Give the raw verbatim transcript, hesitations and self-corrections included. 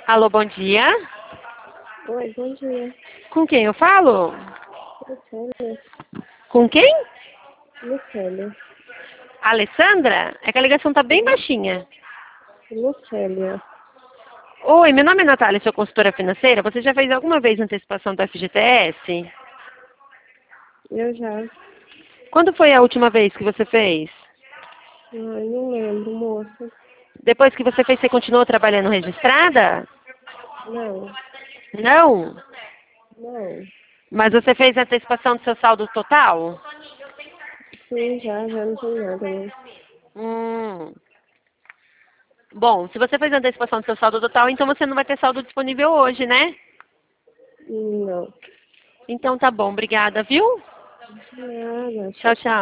Alô, bom dia. Oi, bom dia. Com quem eu falo? Lucélia. Com quem? Lucélia. Alessandra? É que a ligação tá bem baixinha. Lucélia. Oi, meu nome é Natália, sou consultora financeira. Você já fez alguma vez antecipação do F G T S? Eu já. Quando foi a última vez que você fez? Ai, não lembro, moça. Depois que você fez, você continuou trabalhando registrada? Não, Não. não. Mas você fez a antecipação do seu saldo total? Sim, já, já não tem nada, não. Hum. Bom, se você fez a antecipação do seu saldo total, então você não vai ter saldo disponível hoje, né? Não. Então tá bom, obrigada, viu? Nada, Tchau, tchau. tchau.